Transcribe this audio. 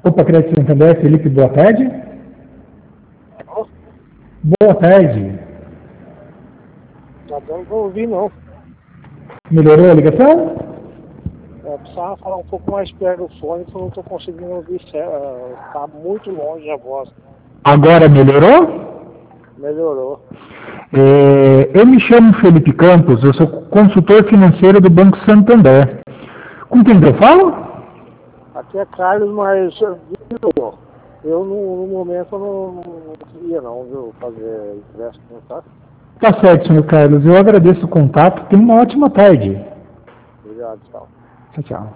Opa, Crédito Santander, Felipe, boa tarde. Alô? Boa tarde. Tá dando pra ouvir, não. Melhorou a ligação? Precisava falar um pouco mais perto do fone, porque eu não tô conseguindo ouvir. Tá muito longe a voz. Agora melhorou? Melhorou. Eu me chamo Felipe Campos, eu sou consultor financeiro do Banco Santander. Com quem que eu falo? Aqui é Carlos, mas eu no momento eu não queria não, viu, fazer empréstimo, tá? Tá certo, senhor Carlos. Eu agradeço o contato. Tenha uma ótima tarde. Obrigado, tchau. Tchau, tchau.